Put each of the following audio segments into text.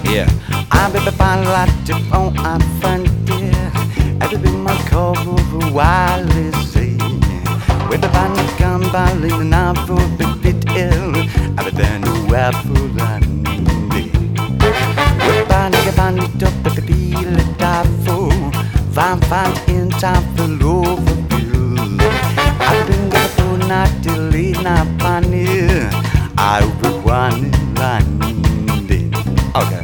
Yeah, I'm a pilot on a frontier. I've been my call over wildly sea. With the band come by, leaning out for a bit ill. I've been nowhere for Randy. With band, I find it up at the peel at Darfur. Find in time for overview. I've been there for night till late night, funny. I would want to landing. Okay.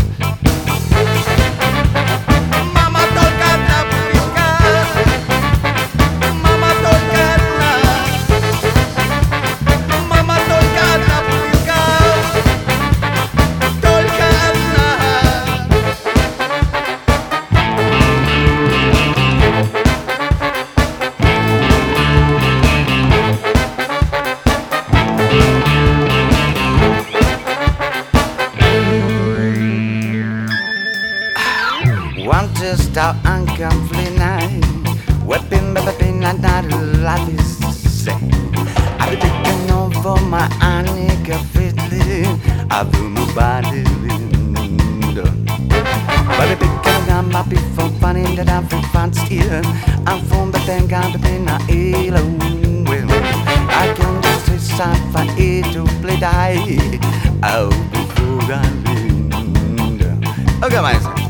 Want to stop and come flee night. Weapon, and not a lot is the same. I've been taking over my Annika Fiddly. I've been my body done. But the big gun on my people finding that I'm from France here. I'm from the thing I'm the thing I alone will. I can just decide for it to play die. I'll be for okay, my